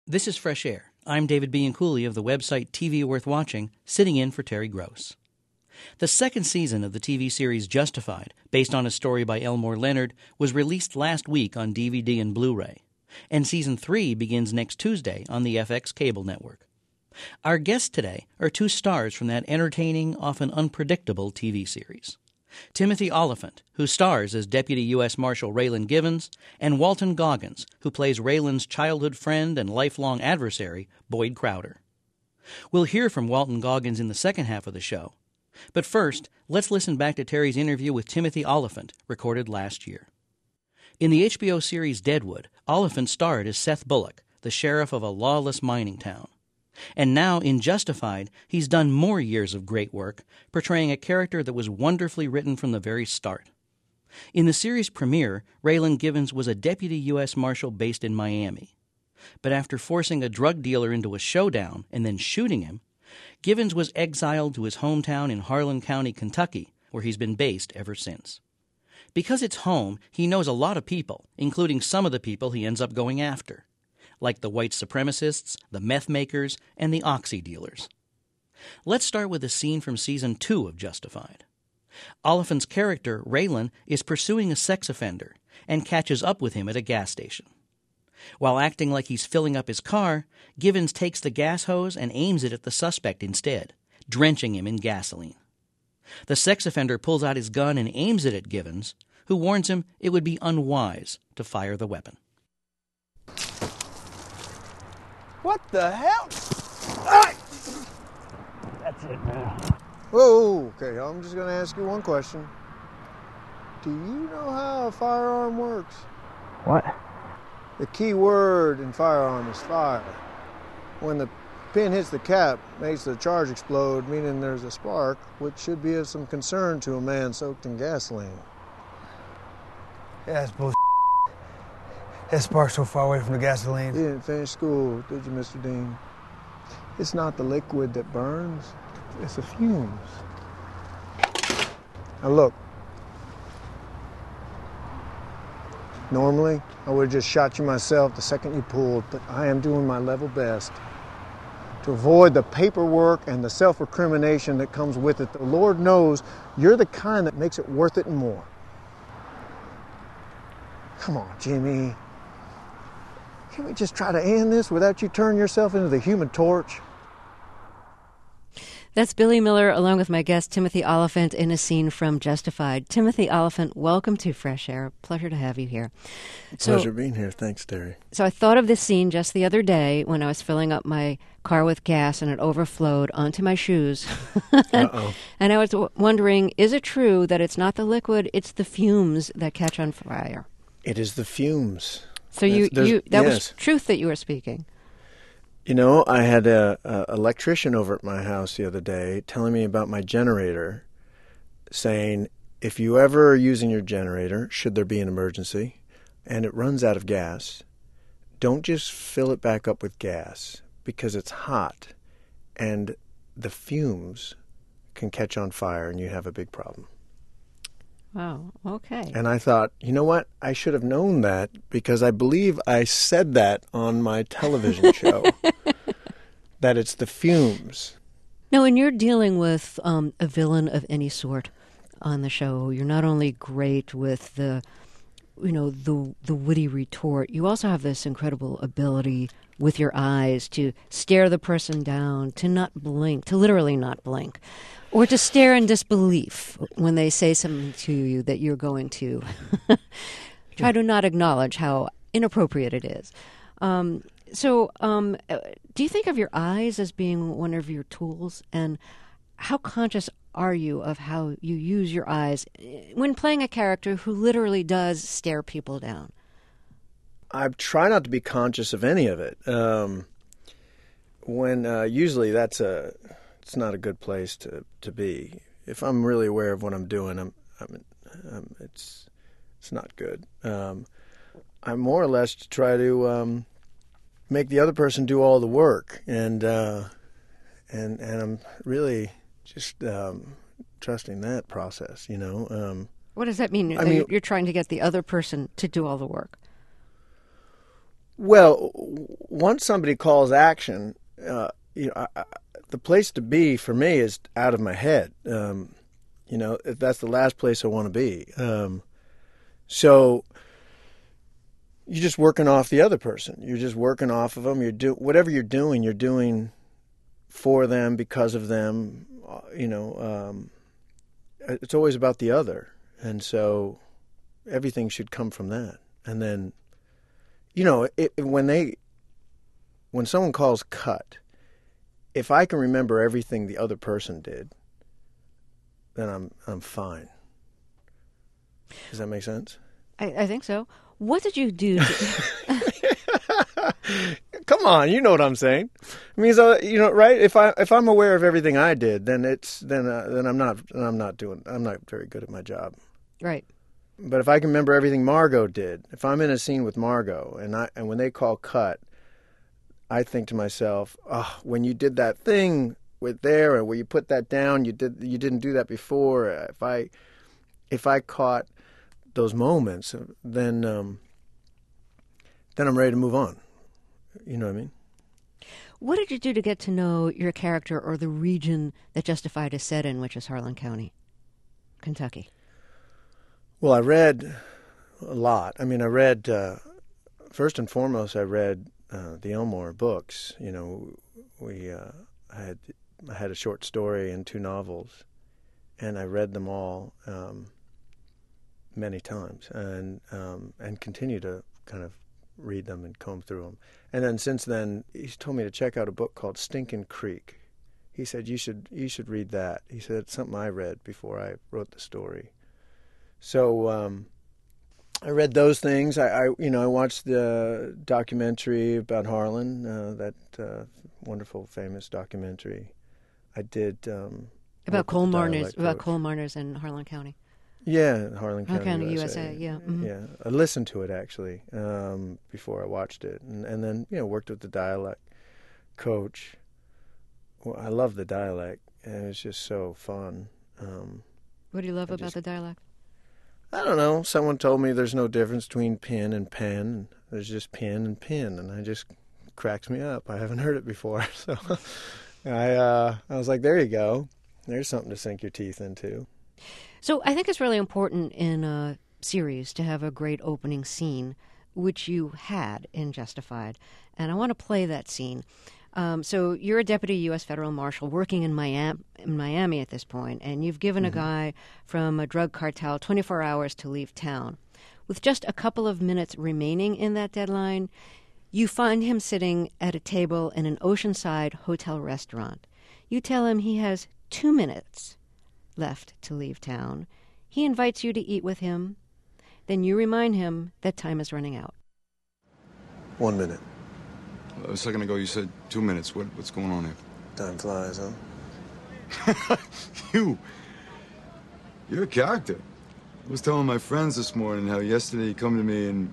This is Fresh Air. I'm David Bianculli of the website TV Worth Watching, sitting in for Terry Gross. The second season of the TV series Justified, based on a story by Elmore Leonard, was released last week on DVD and Blu-ray, and Season 3 begins next Tuesday on the FX cable network. Our guests today are two stars from that entertaining, often unpredictable TV series. Timothy Olyphant, who stars as Deputy U.S. Marshal Raylan Givens, and Walton Goggins, who plays Raylan's childhood friend and lifelong adversary, Boyd Crowder. We'll hear from Walton Goggins in the second half of the show. But first, let's listen back to Terry's interview with Timothy Olyphant, recorded last year. In the HBO series Deadwood, Olyphant starred as Seth Bullock, the sheriff of a lawless mining town. And now, in Justified, he's done more years of great work, portraying a character that was wonderfully written from the very start. In the series premiere, Raylan Givens was a deputy U.S. Marshal based in Miami. But after forcing a drug dealer into a showdown and then shooting him, Givens was exiled to his hometown in Harlan County, Kentucky, where he's been based ever since. Because it's home, he knows a lot of people, including some of the people he ends up going after, like the white supremacists, the meth makers, and the oxy dealers. Let's start with a scene from Season 2 of Justified. Olyphant's character, Raylan, is pursuing a sex offender and catches up with him at a gas station. While acting like he's filling up his car, Givens takes the gas hose and aims it at the suspect instead, drenching him in gasoline. The sex offender pulls out his gun and aims it at Givens, who warns him it would be unwise to fire the weapon. What the hell? Ah! That's it, man. Whoa, okay, I'm just gonna ask you one question. Do you know how a firearm works? What? The key word in firearm is fire. When the pin hits the cap, it makes the charge explode, meaning there's a spark, which should be of some concern to a man soaked in gasoline. Yeah, that's bullshit. That spark's so far away from the gasoline. You didn't finish school, did you, Mr. Dean? It's not the liquid that burns, it's the fumes. Now look. Normally, I would have just shot you myself the second you pulled, but I am doing my level best to avoid the paperwork and the self-recrimination that comes with it. The Lord knows you're the kind that makes it worth it and more. Come on, Jimmy. Can't we just try to end this without you turning yourself into the Human Torch? That's Billy Miller, along with my guest, Timothy Olyphant, in a scene from Justified. Timothy Olyphant, welcome to Fresh Air. Pleasure to have you here. Pleasure being here. Thanks, Terry. So I thought of this scene just the other day when I was filling up my car with gas and it overflowed onto my shoes. Uh-oh. And I was wondering, is it true that it's not the liquid, it's the fumes that catch on fire? It is the fumes. So that was truth that you were speaking. You know, I had an electrician over at my house the other day telling me about my generator, saying, if you ever are using your generator, should there be an emergency, and it runs out of gas, don't just fill it back up with gas, because it's hot, and the fumes can catch on fire, and you have a big problem. Oh, okay. And I thought, you know what? I should have known that because I believe I said that on my television show, that it's the fumes. Now, when you're dealing with a villain of any sort on the show, you're not only great with the witty retort, you also have this incredible ability with your eyes to stare the person down, to not blink, to literally not blink. Or to stare in disbelief when they say something to you that you're going to try to not acknowledge how inappropriate it is. So do you think of your eyes as being one of your tools? And how conscious are you of how you use your eyes when playing a character who literally does stare people down? I try not to be conscious of any of it. Usually it's not a good place to be. If I'm really aware of what I'm doing, it's not good. I more or less try to make the other person do all the work, and I'm really just trusting that process. You know. What does that mean? You're trying to get the other person to do all the work. Well, once somebody calls action, the place to be for me is out of my head. That's the last place I want to be. So you're just working off the other person. You're just working off of them. Whatever you're doing for them, because of them. It's always about the other, and so everything should come from that. And then, when someone calls cut, if I can remember everything the other person did, then I'm fine. Does that make sense? I think so. What did you do? Come on, you know what I'm saying. It means, right? If I'm aware of everything I did, then I'm not very good at my job. Right. But if I can remember everything Margot did, if I'm in a scene with Margot and when they call cut, I think to myself, oh, when you did that thing with there, or where you put that down, you didn't do that before. If I caught those moments, then I'm ready to move on. You know what I mean? What did you do to get to know your character or the region that Justified is set in, which is Harlan County, Kentucky? Well, I read a lot. I mean, first and foremost, I read the Elmore books. I had a short story and 2 novels, and I read them all many times, and continue to kind of read them and comb through them. And then since then, he's told me to check out a book called Stinking Creek. He said you should read that. He said it's something I read before I wrote the story. So I read those things. I watched the documentary about Harlan, that wonderful, famous documentary. I did about coal miners in Harlan County. Yeah, Harlan County, USA. Yeah. Mm-hmm. Yeah, I listened to it actually before I watched it, and then worked with the dialect coach. Well, I love the dialect, and it's just so fun. What do you love about the dialect? I don't know. Someone told me there's no difference between pin and pen. There's just pin and pin, and it just cracks me up. I haven't heard it before, so I was like, there you go. There's something to sink your teeth into. So I think it's really important in a series to have a great opening scene, which you had in Justified, and I want to play that scene. So you're a deputy U.S. federal marshal working in Miami at this point, and you've given a guy from a drug cartel 24 hours to leave town. With just a couple of minutes remaining in that deadline, you find him sitting at a table in an oceanside hotel restaurant. You tell him he has 2 minutes left to leave town. He invites you to eat with him. Then you remind him that time is running out. 1 minute. A second ago you said 2 minutes. What's going on here? Time flies, huh? You're a character. I was telling my friends this morning how yesterday you come to me and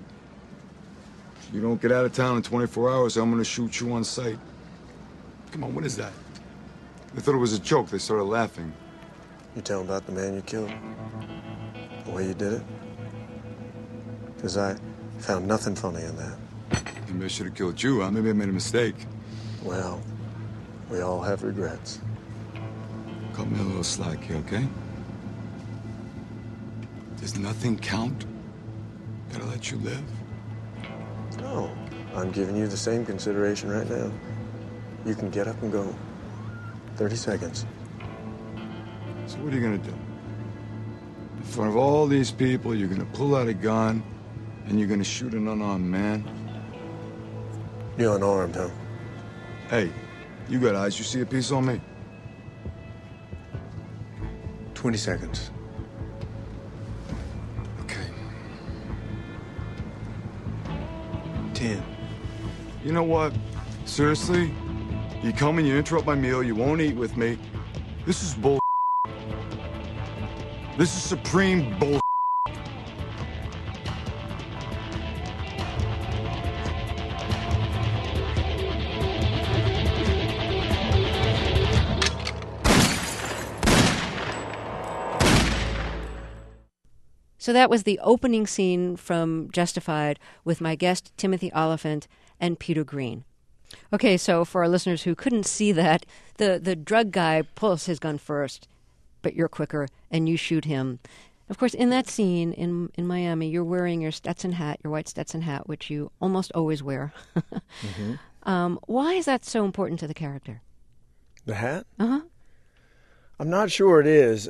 you don't get out of town in 24 hours, I'm going to shoot you on sight. Come on, what is that? They thought it was a joke. They started laughing. You tell them about the man you killed? The way you did it? Because I found nothing funny in that. Maybe I should have killed you, huh? Maybe I made a mistake. Well, we all have regrets. Cut me a little slack here, okay? Does nothing count? Gotta let you live? No, I'm giving you the same consideration right now. You can get up and go. 30 seconds. So what are you gonna do? In front of all these people, you're gonna pull out a gun and you're gonna shoot an unarmed man? You're unarmed, huh? Hey, you got eyes. You see a piece on me? 20 seconds. Okay. 10. You know what? Seriously? You come and you interrupt my meal, you won't eat with me. This is bull. This is supreme bull. So that was the opening scene from Justified with my guest, Timothy Olyphant. and Peter Green. Okay, so for our listeners who couldn't see that, the drug guy pulls his gun first, but you're quicker, and you shoot him. Of course, in that scene in Miami, you're wearing your Stetson hat, your white Stetson hat, which you almost always wear. Why is that so important to the character? The hat? Uh-huh. I'm not sure it is,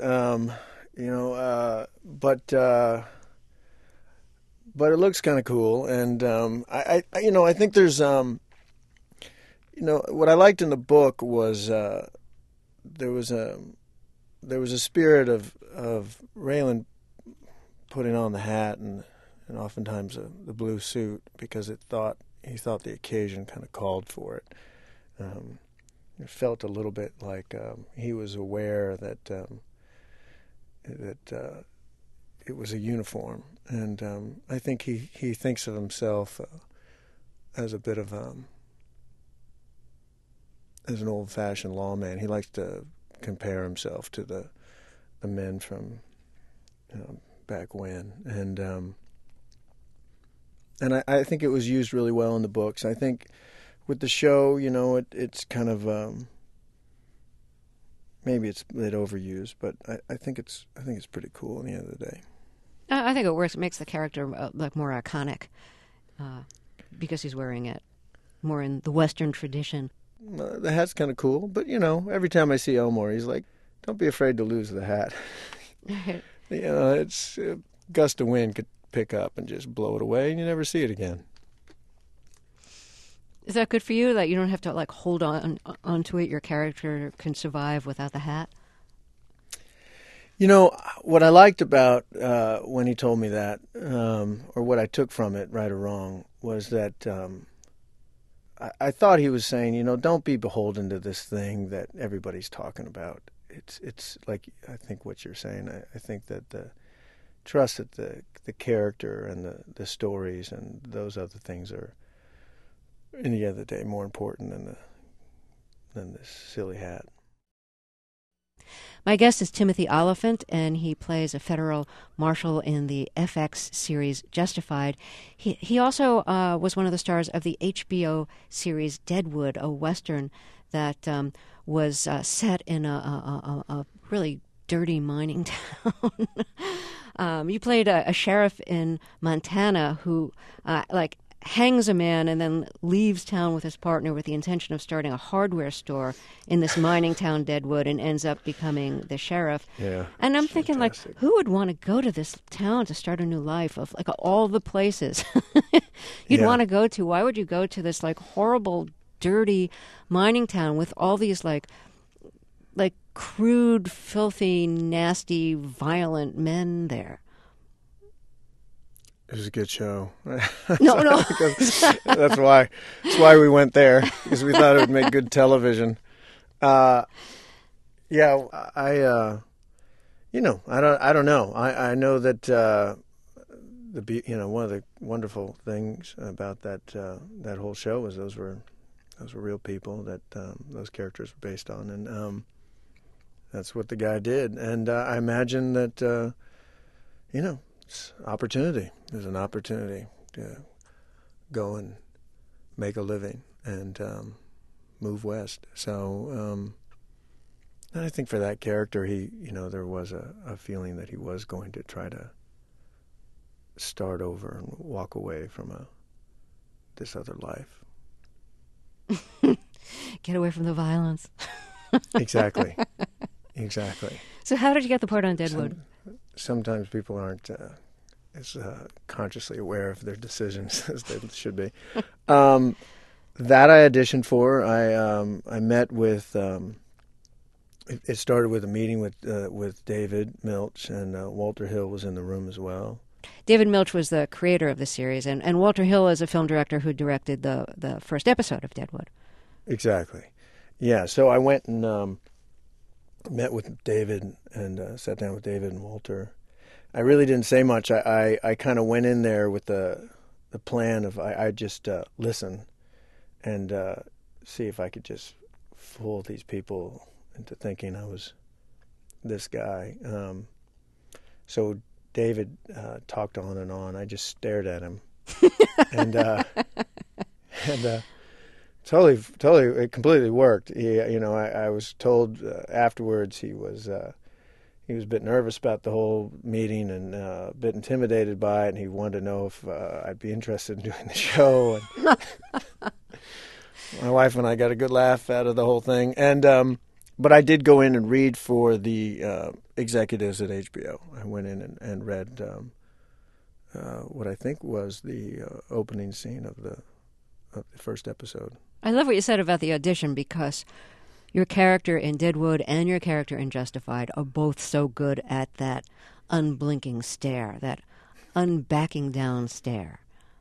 but it looks kind of cool, and I think there's what I liked in the book was there was a spirit of Raylan putting on the hat and oftentimes the blue suit because he thought the occasion kind of called for it. It felt a little bit like he was aware that it was a uniform, and I think he thinks of himself as a bit of as an old-fashioned lawman. He likes to compare himself to the men from back when, and I think it was used really well in the books. I think with the show, it's kind of maybe it's a bit overused, but I think it's pretty cool at the end of the day. I think it works. It makes the character look more iconic because he's wearing it more in the Western tradition. The hat's kind of cool, but every time I see Elmore, he's like, "Don't be afraid to lose the hat." It's a gust of wind could pick up and just blow it away, and you never see it again. Is that good for you, that you don't have to hold onto it? Your character can survive without the hat? What I liked about when he told me that, or what I took from it, right or wrong, was that I thought he was saying, don't be beholden to this thing that everybody's talking about. It's like, I think what you're saying. I think that the trust that the character and the stories and those other things are, in the end of the day, more important than this silly hat. My guest is Timothy Olyphant, and he plays a federal marshal in the FX series Justified. He also was one of the stars of the HBO series Deadwood, a Western that was set in a really dirty mining town. You played a sheriff in Montana who, hangs a man and then leaves town with his partner with the intention of starting a hardware store in this mining town, Deadwood, and ends up becoming the sheriff. Yeah. And I'm thinking, who would want to go to this town to start a new life of all the places you'd want to go to? Why would you go to this horrible, dirty mining town with all these crude, filthy, nasty, violent men there? It was a good show. No. That's why we went there, because we thought it would make good television. I don't know. I know that one of the wonderful things about that whole show was those were real people that those characters were based on, and that's what the guy did. And I imagine that it's opportunity. There's an opportunity to go and make a living and move west. So I think for that character, there was a feeling that he was going to try to start over and walk away from this other life. Get away from the violence. Exactly. So how did you get the part on Deadwood? Sometimes people aren't as consciously aware of their decisions as they should be. That I auditioned for. I met with. It started with a meeting with David Milch, and Walter Hill was in the room as well. David Milch was the creator of the series, and Walter Hill is a film director who directed the first episode of Deadwood. Exactly. Yeah. So I went and met with David and sat down with David and Walter. I really didn't say much. I kind of went in there with the plan of I'd just listen and see if I could just fool these people into thinking I was this guy. So David talked on and on. I just stared at him, and And totally, it completely worked. I was told afterwards he was a bit nervous about the whole meeting and a bit intimidated by it, and he wanted to know if I'd be interested in doing the show. And my wife and I got a good laugh out of the whole thing. And but I did go in and read for the executives at HBO. I went in and read what I think was the opening scene of the first episode. I love what you said about the audition, because your character in Deadwood and your character in Justified are both so good at that unblinking stare, that unbacking down stare.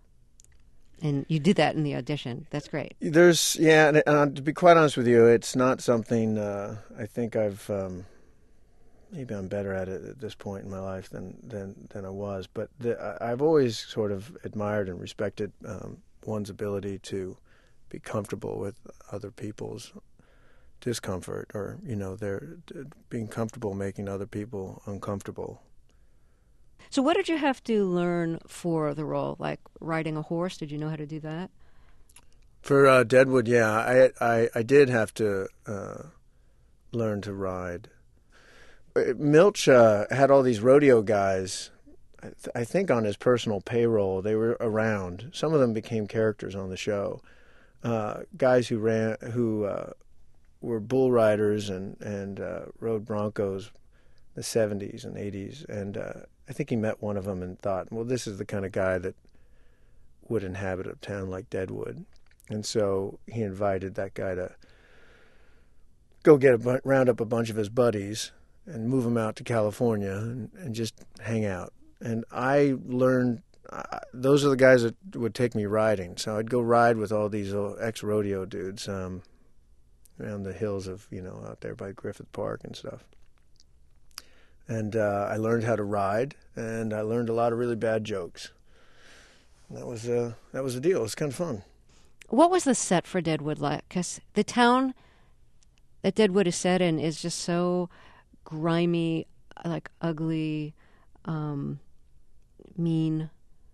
And you did that in the audition. That's great. And to be quite honest with you, it's not something I think I've maybe I'm better at it at this point in my life than I was. But I've always sort of admired and respected one's ability to be comfortable with other people's discomfort, or they're being comfortable making other people uncomfortable. So what did you have to learn for the role? Like riding a horse? Did you know how to do that? For Deadwood, yeah, I did have to learn to ride. Milch had all these rodeo guys, I think on his personal payroll. They were around. Some of them became characters on the show. Guys who were bull riders and rode broncos in the 70s and 80s. And I think he met one of them and thought, well, this is the kind of guy that would inhabit a town like Deadwood. And so he invited that guy to go round up a bunch of his buddies and move them out to California and just hang out. And I learned, those are the guys that would take me riding. So I'd go ride with all these ex-rodeo dudes around the hills of, out there by Griffith Park and stuff. And I learned how to ride, and I learned a lot of really bad jokes. And that was the deal. It was kind of fun. What was the set for Deadwood like? Because the town that Deadwood is set in is just so grimy, like ugly, mean.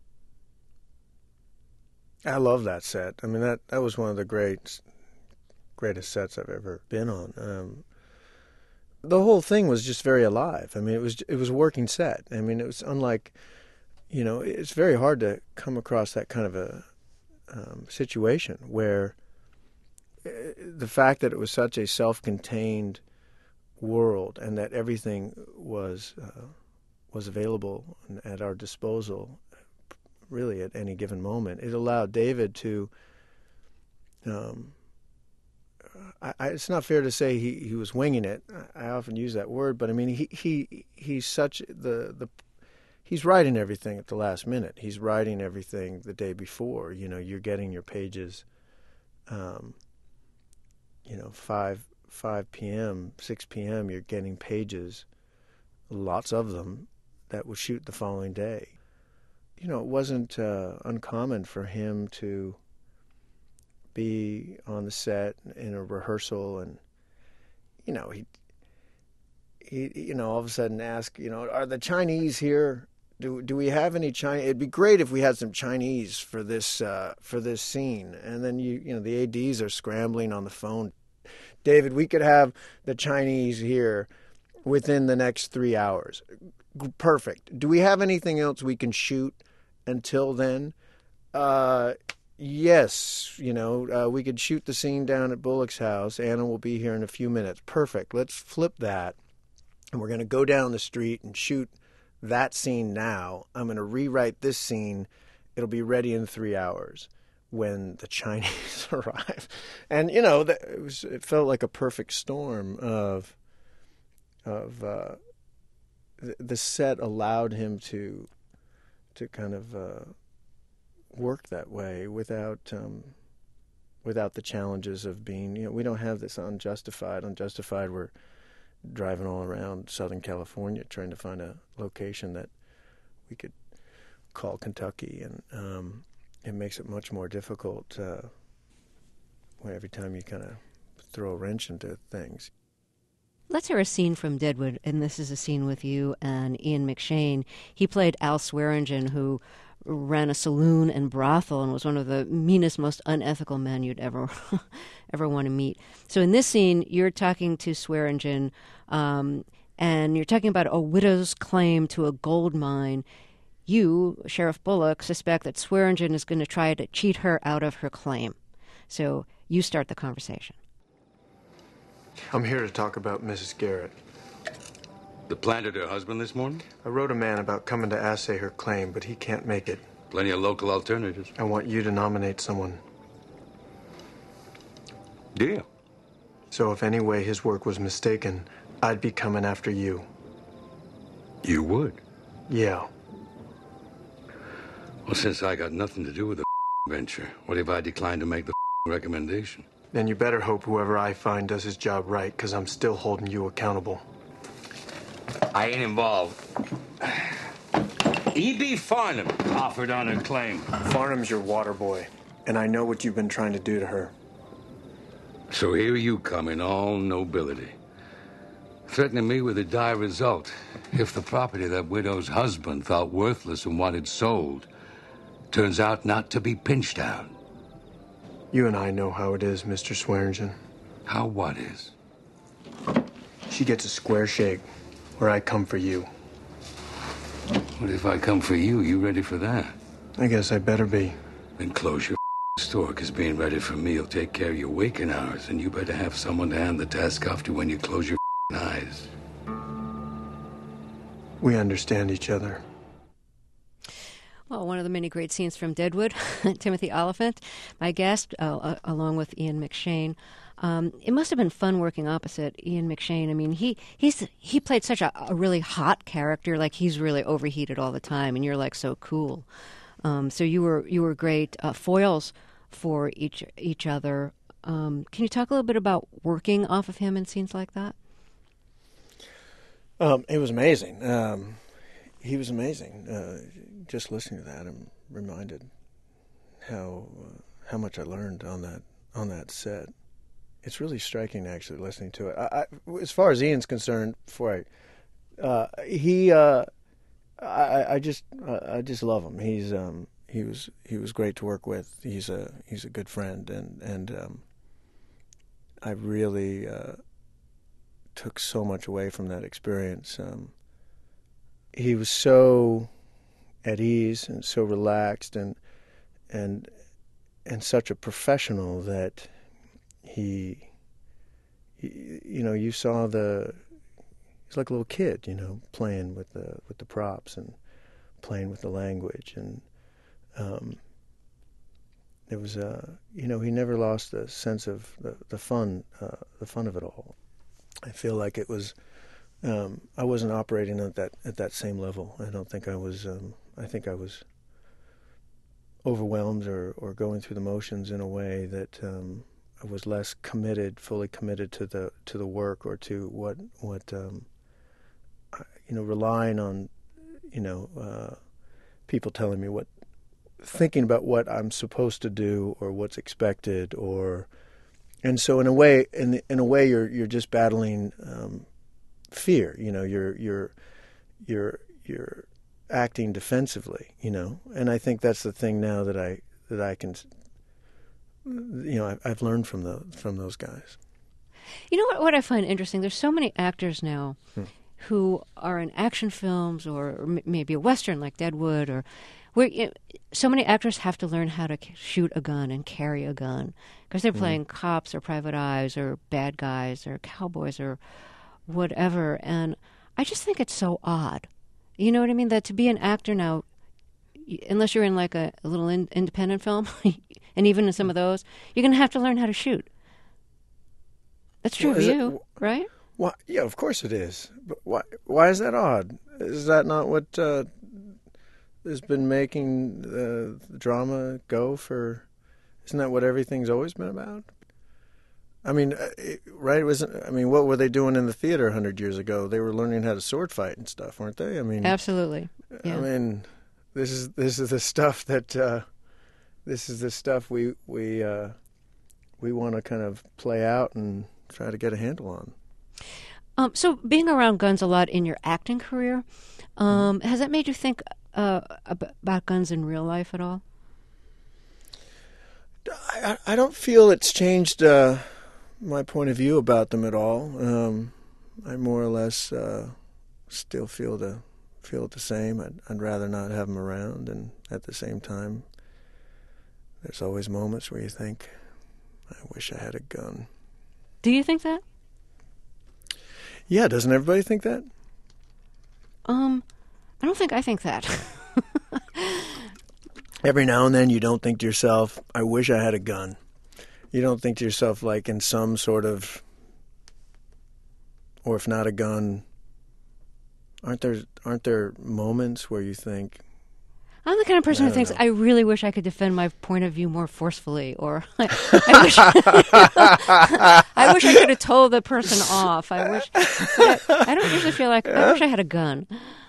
I love that set. I mean, that was one of the greatest sets I've ever been on. The whole thing was just very alive. I mean, it was a working set. I mean, it was unlike, it's very hard to come across that kind of a situation where the fact that it was such a self-contained world and that everything was available and at our disposal really at any given moment. It allowed David to it's not fair to say he was winging it. I often use that word, but I mean he's such he's writing everything at the last minute. He's writing everything the day before. You're getting your pages 5 p.m., 6 p.m., you're getting pages, lots of them, that would shoot the following day. It wasn't uncommon for him to be on the set in a rehearsal and, he all of a sudden ask, are the Chinese here? Do we have any Chinese? It'd be great if we had some Chinese for this scene. And then the ADs are scrambling on the phone. David, we could have the Chinese here within the next 3 hours. Perfect. Do we have anything else we can shoot until then? Yes. We could shoot the scene down at Bullock's house. Anna will be here in a few minutes. Perfect. Let's flip that. And we're going to go down the street and shoot that scene now. I'm going to rewrite this scene. It'll be ready in 3 hours when the Chinese arrive. And, it felt like a perfect storm of the set allowed him to kind of work that way without the challenges of being, we don't have this Unjustified. Unjustified, we're driving all around Southern California trying to find a location that we could call Kentucky, and it makes it much more difficult every time you kind of throw a wrench into things. Let's hear a scene from Deadwood, and this is a scene with you and Ian McShane. He played Al Swearingen, who ran a saloon and brothel and was one of the meanest, most unethical men you'd ever ever want to meet. So in this scene, you're talking to Swearingen, and you're talking about a widow's claim to a gold mine. You, Sheriff Bullock, suspect that Swearingen is going to try to cheat her out of her claim. So you start the conversation. I'm here to talk about Mrs. Garrett. The planted her husband this morning? I wrote a man about coming to assay her claim, but he can't make it. Plenty of local alternatives. I want you to nominate someone. Deal. So if any way his work was mistaken, I'd be coming after you. You would? Yeah. Well, since I got nothing to do with the venture, what if I declined to make the recommendation? Then you better hope whoever I find does his job right, because I'm still holding you accountable. I ain't involved. E.B. Farnham offered on her claim. Farnham's your water boy, and I know what you've been trying to do to her. So here you come in all nobility, threatening me with a dire result if the property that widow's husband thought worthless and wanted sold turns out not to be pinched out. You and I know how it is, Mr. Swearingen. How what is? She gets a square shake where I come for you. What if I come for you? You ready for that? I guess I better be. Then close your store, because being ready for me will take care of your waking hours, and you better have someone to hand the task off to when you close your eyes. We understand each other. Well, one of the many great scenes from Deadwood, Timothy Oliphant, my guest, along with Ian McShane. It must have been fun working opposite Ian McShane. I mean, he played such a really hot character, like he's really overheated all the time, and you're like so cool. So you were great foils for each other. Can you talk a little bit about working off of him in scenes like that? It was amazing. He was amazing. Just listening to that, I'm reminded how much I learned on that set. It's really striking, actually, listening to it. I as far as Ian's concerned, I just love him. He was great to work with. He's a good friend, and I really took so much away from that experience. He was so at ease and so relaxed and such a professional that he you saw he's like a little kid, playing with the props and playing with the language, and it was he never lost the sense of the fun of it all. I feel like it was I wasn't operating at that same level. I don't think I was. I think I was overwhelmed or going through the motions in a way that I was less fully committed to the work, or to what relying on people telling me thinking about what I'm supposed to do or what's expected, and so in a way you're just battling fear. You're acting defensively, and I think that's the thing now that I can, I've learned from those guys. You know what I find interesting? There's so many actors now who are in action films or maybe a Western like Deadwood, or where so many actors have to learn how to shoot a gun and carry a gun because they're playing cops or private eyes or bad guys or cowboys or whatever. And I just think it's so odd. You know what I mean? That to be an actor now, unless you're in like a little independent film, and even in some of those, you're going to have to learn how to shoot. That's true of you, right? Why, yeah, of course it is. But why is that odd? Is that not what has been making the drama go for? Isn't that what everything's always been about? I mean, right? It wasn't. I mean, what were they doing in the theater 100 years ago? They were learning how to sword fight and stuff, weren't they? I mean, absolutely. Yeah. I mean, this is the stuff that we want to kind of play out and try to get a handle on. So being around guns a lot in your acting career, has that made you think about guns in real life at all? I don't feel it's changed my point of view about them at all. I more or less still feel it the same. I'd rather not have them around, and at the same time, there's always moments where you think, I wish I had a gun. Do you think that? Yeah, doesn't everybody think that? I don't think I think that. Every now and then you don't think to yourself, I wish I had a gun. You don't think to yourself like in some sort of, or if not a gun, aren't there moments where you think, I'm the kind of person who thinks, know. I really wish I could defend my point of view more forcefully, or I wish I could have told the person off. I don't usually feel like, I wish I had a gun.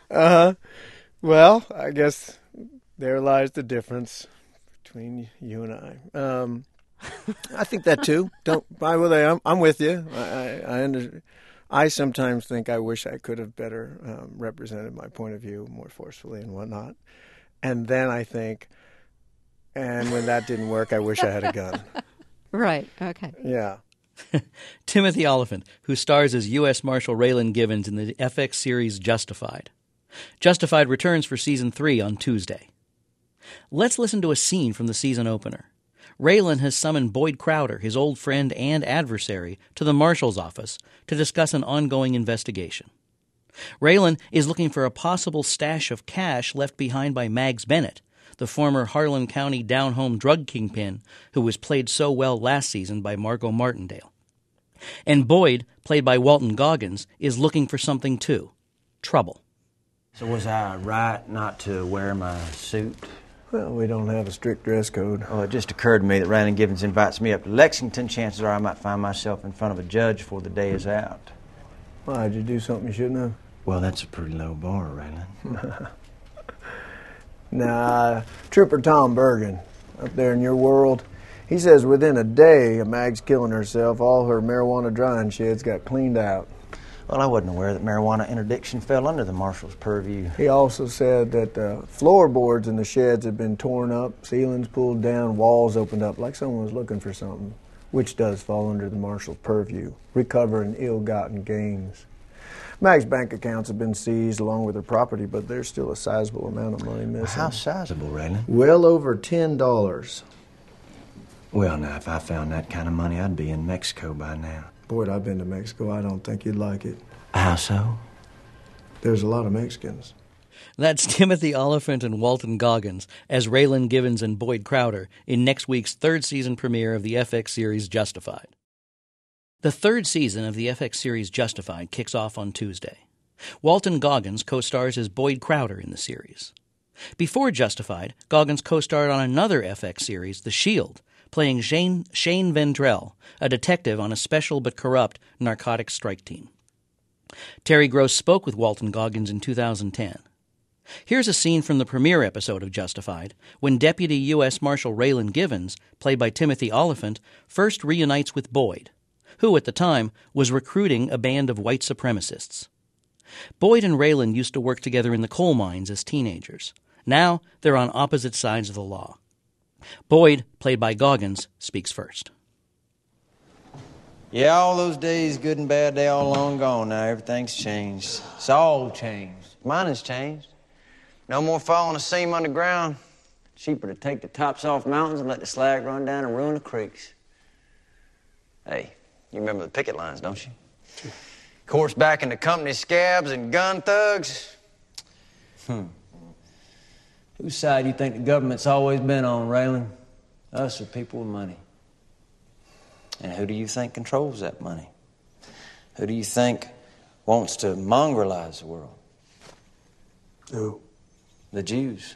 Well, I guess there lies the difference between you and I. I think that too. I'm with you. I sometimes think I wish I could have better represented my point of view more forcefully and whatnot. And then I think, and when that didn't work, I wish I had a gun. Right. Okay. Yeah. Timothy Olyphant, who stars as U.S. Marshal Raylan Givens in the FX series Justified. Justified returns for Season 3 on Tuesday. Let's listen to a scene from the season opener. Raylan has summoned Boyd Crowder, his old friend and adversary, to the marshal's office to discuss an ongoing investigation. Raylan is looking for a possible stash of cash left behind by Mags Bennett, the former Harlan County down-home drug kingpin who was played so well last season by Margot Martindale. And Boyd, played by Walton Goggins, is looking for something too: trouble. So was I right not to wear my suit? Well, we don't have a strict dress code. Well, it just occurred to me that Raylan Givens invites me up to Lexington. Chances are I might find myself in front of a judge before the day is out. Why, did you do something you shouldn't have? Well, that's a pretty low bar, Raylan. Nah, Trooper Tom Bergen, up there in your world, he says within a day of Mag's killing herself, all her marijuana drying sheds got cleaned out. Well, I wasn't aware that marijuana interdiction fell under the marshal's purview. He also said that floorboards in the sheds had been torn up, ceilings pulled down, walls opened up, like someone was looking for something, which does fall under the marshal's purview, recovering ill-gotten gains. Mag's bank accounts have been seized along with her property, but there's still a sizable amount of money missing. How sizable, Raylan? Well over $10. Well, now, if I found that kind of money, I'd be in Mexico by now. Boyd, I've been to Mexico. I don't think you'd like it. How so? There's a lot of Mexicans. That's Timothy Olyphant and Walton Goggins as Raylan Givens and Boyd Crowder in next week's third season premiere of the FX series Justified. The third season of the FX series Justified kicks off on Tuesday. Walton Goggins co-stars as Boyd Crowder in the series. Before Justified, Goggins co-starred on another FX series, The Shield, playing Shane Vendrell, a detective on a special but corrupt narcotics strike team. Terry Gross spoke with Walton Goggins in 2010. Here's a scene from the premiere episode of Justified, when Deputy U.S. Marshal Raylan Givens, played by Timothy Olyphant, first reunites with Boyd, who at the time was recruiting a band of white supremacists. Boyd and Raylan used to work together in the coal mines as teenagers. Now they're on opposite sides of the law. Boyd, played by Goggins, speaks first. Yeah, all those days, good and bad, they all long gone now. Everything's changed. It's all changed. Mine has changed. No more falling a seam underground. Cheaper to take the tops off mountains and let the slag run down and ruin the creeks. Hey, you remember the picket lines, don't you? Of course, back in the company scabs and gun thugs. Whose side do you think the government's always been on, Raylan? Us or people with money? And who do you think controls that money? Who do you think wants to mongrelize the world? Who? The Jews.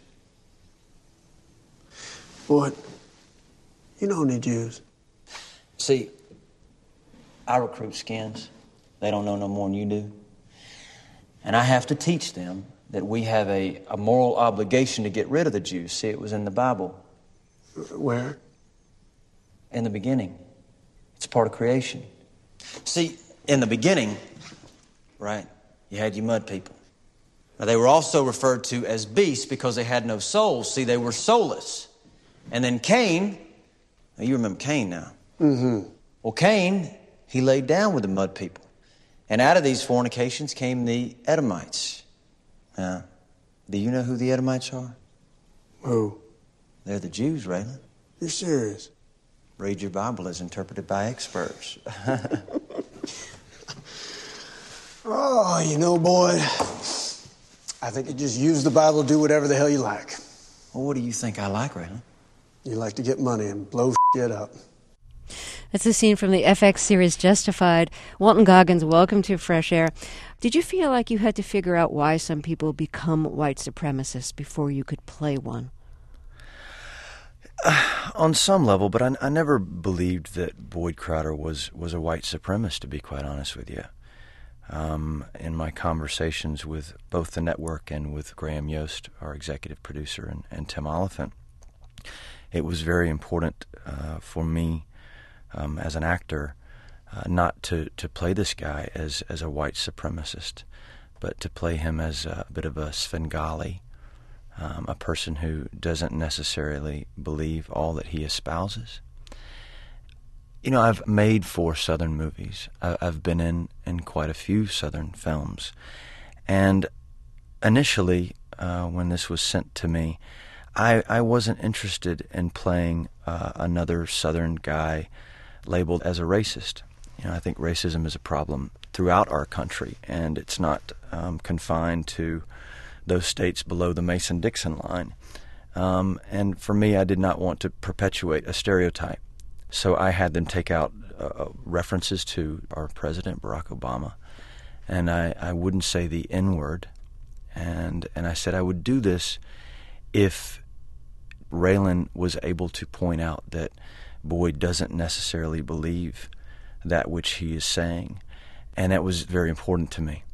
Boyd, you know any Jews? See, I recruit skins. They don't know no more than you do. And I have to teach them that we have a moral obligation to get rid of the Jews. See, it was in the Bible. Where? In the beginning. It's part of creation. See, in the beginning, right, you had your mud people. Now, they were also referred to as beasts because they had no souls. See, they were soulless. And then Cain, now you remember Cain now. Mm-hmm. Well, Cain, he laid down with the mud people. And out of these fornications came the Edomites. Now, do you know who the Edomites are? Who? They're the Jews, Raylan. You're serious? Read your Bible as interpreted by experts. Oh, you know, Boyd, I think you just use the Bible to do whatever the hell you like. Well, what do you think I like, Raylan? You like to get money and blow shit up. That's a scene from the FX series Justified. Walton Goggins, welcome to Fresh Air. Did you feel like you had to figure out why some people become white supremacists before you could play one? On some level, but I never believed that Boyd Crowder was a white supremacist, to be quite honest with you. In my conversations with both the network and with Graham Yost, our executive producer, and Tim Oliphant, it was very important for me as an actor not to play this guy as a white supremacist, but to play him as a bit of a Svengali, a person who doesn't necessarily believe all that he espouses. You know, I've made 4 Southern movies. I've been in quite a few Southern films. And initially, when this was sent to me, I wasn't interested in playing another Southern guy labeled as a racist. You know, I think racism is a problem throughout our country, and it's not confined to those states below the Mason-Dixon line. And for me, I did not want to perpetuate a stereotype. So I had them take out references to our president, Barack Obama, and I wouldn't say the N-word. And I said I would do this if Raylan was able to point out that Boyd doesn't necessarily believe that which he is saying. And that was very important to me.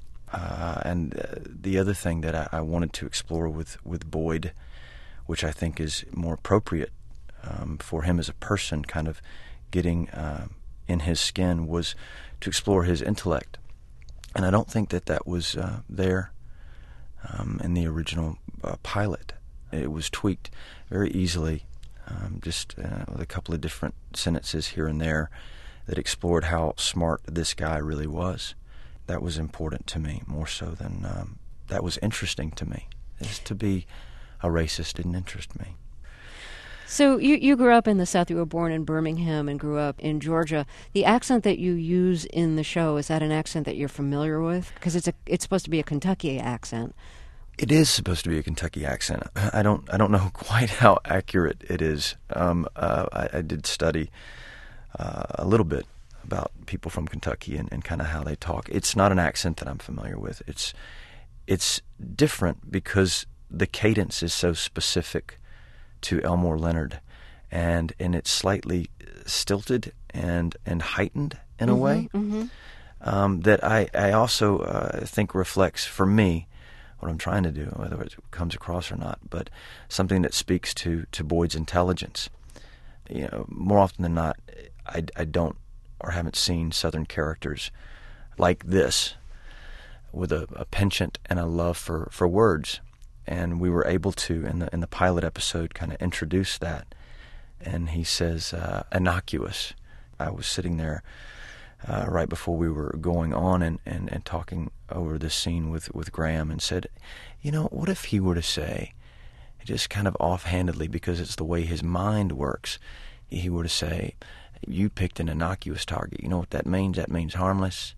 The other thing that I wanted to explore with Boyd, which I think is more appropriate for him as a person, kind of getting in his skin, was to explore his intellect. And I don't think that was there in the original pilot. It was tweaked very easily, just with a couple of different sentences here and there that explored how smart this guy really was. That was important to me, more so than that was interesting to me. Just to be a racist didn't interest me. So you grew up in the South. You were born in Birmingham and grew up in Georgia. The accent that you use in the show, is that an accent that you're familiar with? Because it's supposed to be a Kentucky accent. It is supposed to be a Kentucky accent. I don't know quite how accurate it is. I did study a little bit about people from Kentucky and kind of how they talk. It's not an accent that I'm familiar with. It's different because the cadence is so specific to Elmore Leonard, and it's slightly stilted and heightened in a way that I also think reflects, for me, what I'm trying to do, whether it comes across or not, but something that speaks to Boyd's intelligence. You know, more often than not, I don't or haven't seen Southern characters like this, with a penchant and a love for words. And we were able to, in the pilot episode, kind of introduce that. And he says, innocuous. I was sitting there right before we were going on and talking over this scene with Graham, and said, you know, what if he were to say, just kind of offhandedly, because it's the way his mind works, he were to say, you picked an innocuous target. You know what that means? That means harmless.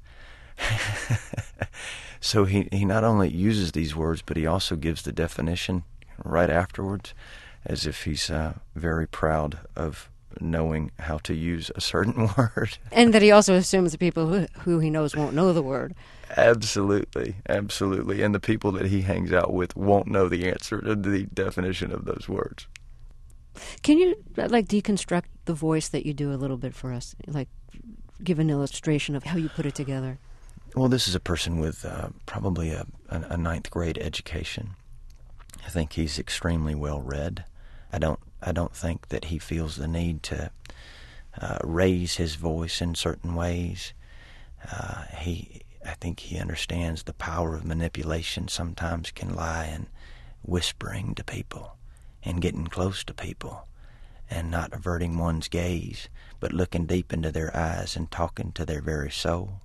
So he not only uses these words, but he also gives the definition right afterwards, as if he's very proud of knowing how to use a certain word. And that he also assumes the people who he knows won't know the word. Absolutely, absolutely. And the people that he hangs out with won't know the answer to the definition of those words. Can you, deconstruct the voice that you do a little bit for us? Give an illustration of how you put it together. Well, this is a person with probably a ninth grade education. I think he's extremely well read. I don't think that he feels the need to raise his voice in certain ways. I think he understands the power of manipulation sometimes can lie in whispering to people and getting close to people and not averting one's gaze, but looking deep into their eyes and talking to their very soul.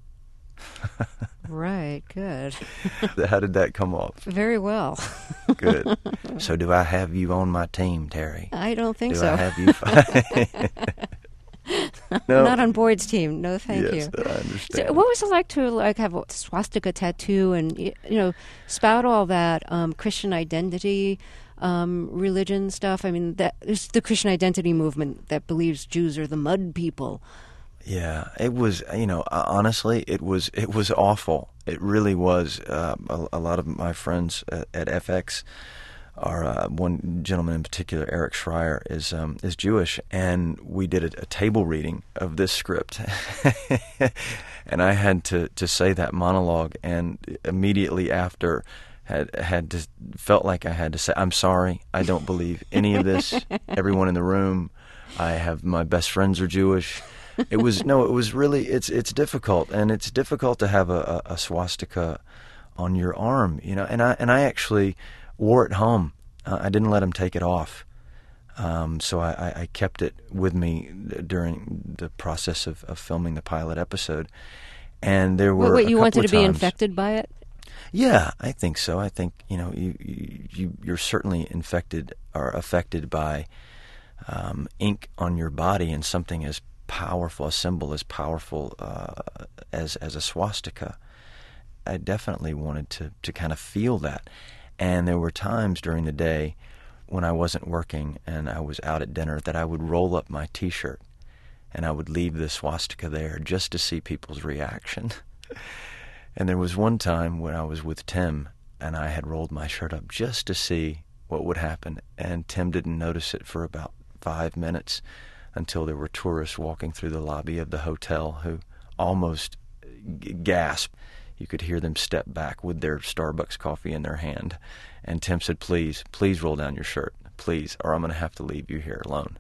Right, good. How did that come off? Very well. Good. So do I have you on my team, Terry? I don't think do so. I have you? No. Not on Boyd's team. No, thank you. Yes, I understand. So what was it like to have a swastika tattoo and spout all that Christian identity, religion stuff? I mean, there's the Christian identity movement that believes Jews are the mud people. Yeah, it was. Honestly, it was awful. It really was. A lot of my friends at FX are one gentleman in particular, Eric Schreier, is Jewish, and we did a table reading of this script, and I had to say that monologue, and immediately after felt like I had to say, I'm sorry, I don't believe any of this. Everyone in the room, my best friends are Jewish. It was really, it's difficult, and it's difficult to have a swastika on your arm, and I actually wore it home. I didn't let him take it off, so I kept it with me during the process of filming the pilot episode, and there were you wanted to be times, infected by it? Yeah, I think so. I think you're certainly infected or affected by ink on your body, and something as powerful, a symbol as powerful as a swastika. I definitely wanted to kind of feel that. And there were times during the day when I wasn't working and I was out at dinner that I would roll up my T-shirt and I would leave the swastika there just to see people's reaction. And there was one time when I was with Tim and I had rolled my shirt up just to see what would happen, and Tim didn't notice it for about 5 minutes until there were tourists walking through the lobby of the hotel who almost gasped. You could hear them step back with their Starbucks coffee in their hand. And Tim said, please roll down your shirt, please, or I'm going to have to leave you here alone.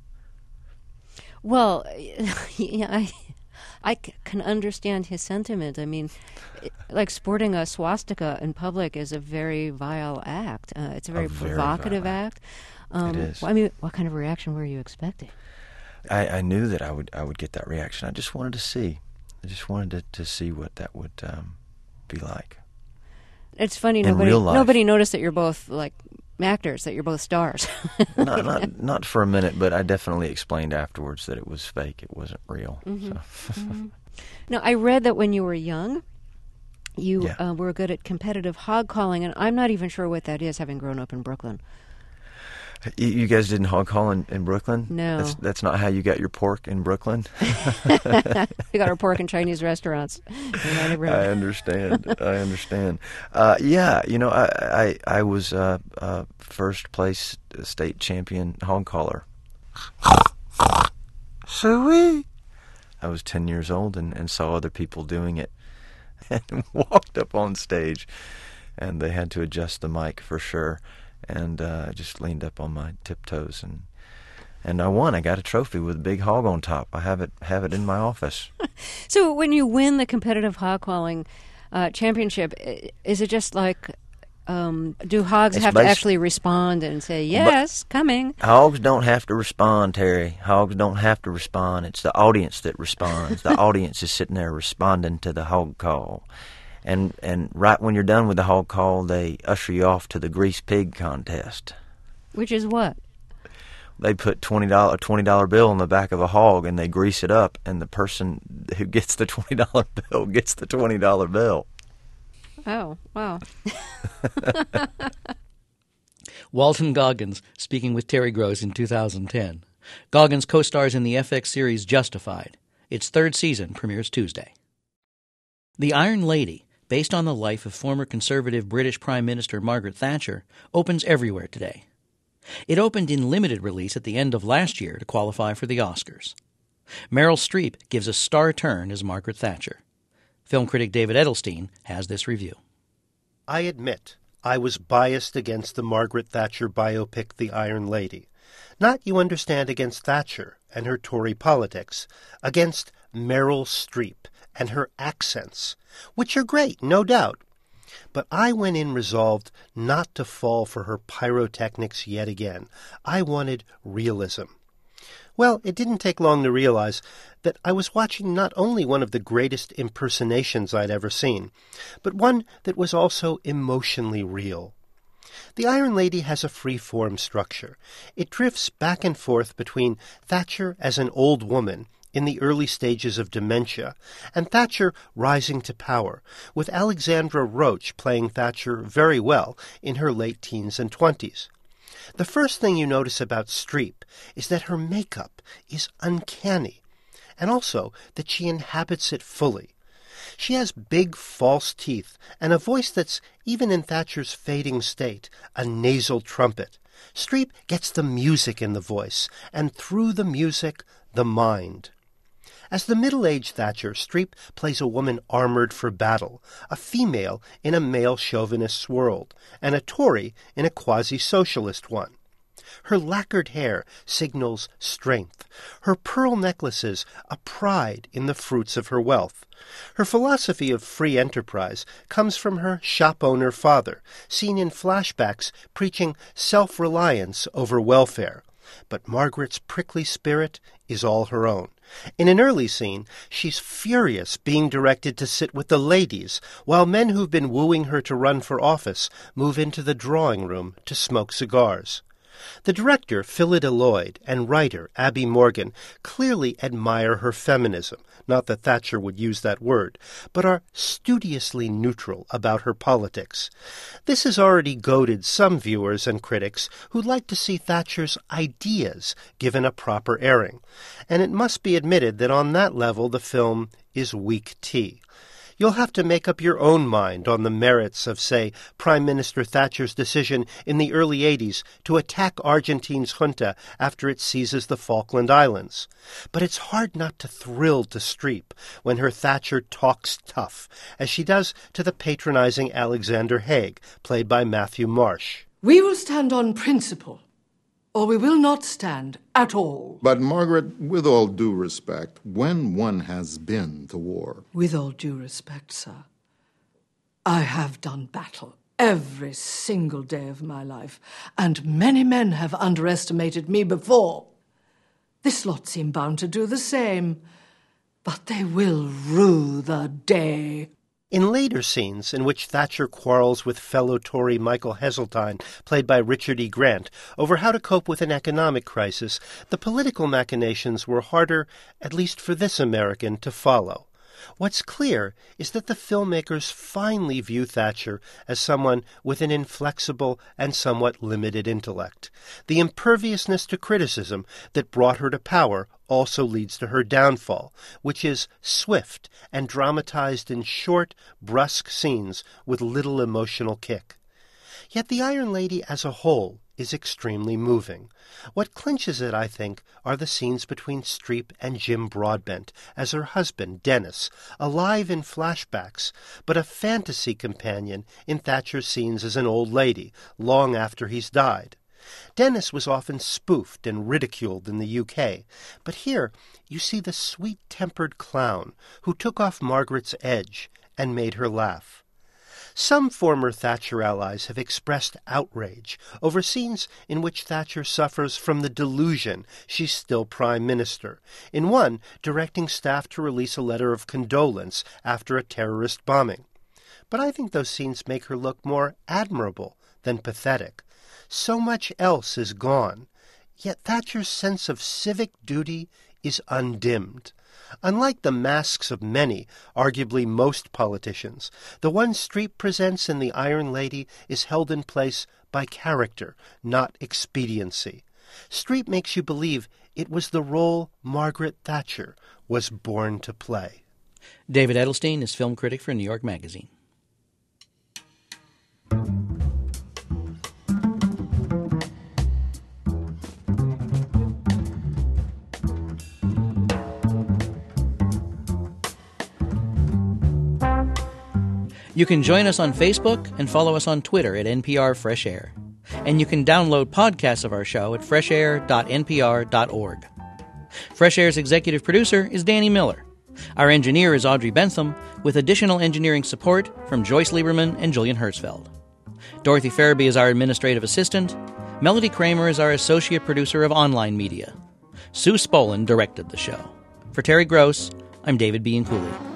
Well, yeah, I can understand his sentiment. I mean, like sporting a swastika in public is a very vile act. It's a very provocative act. It is. Well, I mean, what kind of reaction were you expecting? I knew that I would get that reaction. I just wanted to see. I just wanted to see what that would be like. It's funny. In real life. Nobody noticed that you're both like actors, that you're both stars. not for a minute, but I definitely explained afterwards that it was fake. It wasn't real. Mm-hmm. So. Mm-hmm. Now, I read that when you were young, you were good at competitive hog calling, and I'm not even sure what that is, having grown up in Brooklyn. You guys didn't hog call in Brooklyn? No. That's not how you got your pork in Brooklyn? We got our pork in Chinese restaurants. I understand. I was first place state champion hog caller. Sweet. I was 10 years old and saw other people doing it and walked up on stage, and they had to adjust the mic for sure. And I just leaned up on my tiptoes, and I won. I got a trophy with a big hog on top. I have it in my office. So when you win the competitive hog calling championship, is it just like, do hogs have to actually respond and say, yes, coming? Hogs don't have to respond, Terry. Hogs don't have to respond. It's the audience that responds. The audience is sitting there responding to the hog call. And right when you're done with the hog call, they usher you off to the grease pig contest. Which is what? They put a $20 bill on the back of a hog, and they grease it up, and the person who gets the $20 bill gets the $20 bill. Oh, wow. Walton Goggins speaking with Terry Gross in 2010. Goggins co-stars in the FX series Justified. Its third season premieres Tuesday. The Iron Lady, based on the life of former conservative British Prime Minister Margaret Thatcher, opens everywhere today. It opened in limited release at the end of last year to qualify for the Oscars. Meryl Streep gives a star turn as Margaret Thatcher. Film critic David Edelstein has this review. I admit I was biased against the Margaret Thatcher biopic The Iron Lady. Not, you understand, against Thatcher and her Tory politics, against Meryl Streep and her accents, which are great, no doubt. But I went in resolved not to fall for her pyrotechnics yet again. I wanted realism. Well, it didn't take long to realize that I was watching not only one of the greatest impersonations I'd ever seen, but one that was also emotionally real. The Iron Lady has a free-form structure. It drifts back and forth between Thatcher as an old woman in the early stages of dementia, and Thatcher rising to power, with Alexandra Roach playing Thatcher very well in her late teens and 20s. The first thing you notice about Streep is that her makeup is uncanny, and also that she inhabits it fully. She has big false teeth and a voice that's, even in Thatcher's fading state, a nasal trumpet. Streep gets the music in the voice, and through the music, the mind. As the middle-aged Thatcher, Streep plays a woman armored for battle, a female in a male chauvinist's world, and a Tory in a quasi-socialist one. Her lacquered hair signals strength, her pearl necklaces a pride in the fruits of her wealth. Her philosophy of free enterprise comes from her shop-owner father, seen in flashbacks preaching self-reliance over welfare. But Margaret's prickly spirit is all her own. In an early scene, she's furious being directed to sit with the ladies, while men who've been wooing her to run for office move into the drawing room to smoke cigars. The director, Phyllida Lloyd, and writer, Abby Morgan, clearly admire her feminism, not that Thatcher would use that word, but are studiously neutral about her politics. This has already goaded some viewers and critics who'd like to see Thatcher's ideas given a proper airing, and it must be admitted that on that level the film is weak tea. You'll have to make up your own mind on the merits of, say, Prime Minister Thatcher's decision in the early 80s to attack Argentina's junta after it seizes the Falkland Islands. But it's hard not to thrill to Streep when her Thatcher talks tough, as she does to the patronizing Alexander Haig, played by Matthew Marsh. We will stand on principle, or we will not stand at all. But, Margaret, with all due respect, when one has been to war... With all due respect, sir, I have done battle every single day of my life, and many men have underestimated me before. This lot seem bound to do the same, but they will rue the day. In later scenes, in which Thatcher quarrels with fellow Tory Michael Heseltine, played by Richard E. Grant, over how to cope with an economic crisis, the political machinations were harder, at least for this American, to follow. What's clear is that the filmmakers finally view Thatcher as someone with an inflexible and somewhat limited intellect. The imperviousness to criticism that brought her to power also leads to her downfall, which is swift and dramatized in short, brusque scenes with little emotional kick. Yet the Iron Lady as a whole is extremely moving. What clinches it, I think, are the scenes between Streep and Jim Broadbent as her husband, Dennis, alive in flashbacks, but a fantasy companion in Thatcher's scenes as an old lady, long after he's died. Dennis was often spoofed and ridiculed in the UK, but here you see the sweet-tempered clown who took off Margaret's edge and made her laugh. Some former Thatcher allies have expressed outrage over scenes in which Thatcher suffers from the delusion she's still Prime Minister, in one directing staff to release a letter of condolence after a terrorist bombing. But I think those scenes make her look more admirable than pathetic. So much else is gone, yet Thatcher's sense of civic duty is undimmed. Unlike the masks of many, arguably most politicians, the one Streep presents in The Iron Lady is held in place by character, not expediency. Streep makes you believe it was the role Margaret Thatcher was born to play. David Edelstein is film critic for New York Magazine. You can join us on Facebook and follow us on Twitter at NPR Fresh Air. And you can download podcasts of our show at freshair.npr.org. Fresh Air's executive producer is Danny Miller. Our engineer is Audrey Bentham, with additional engineering support from Joyce Lieberman and Julian Hertzfeld. Dorothy Farabee is our administrative assistant. Melody Kramer is our associate producer of online media. Sue Spolin directed the show. For Terry Gross, I'm David B. Cooley.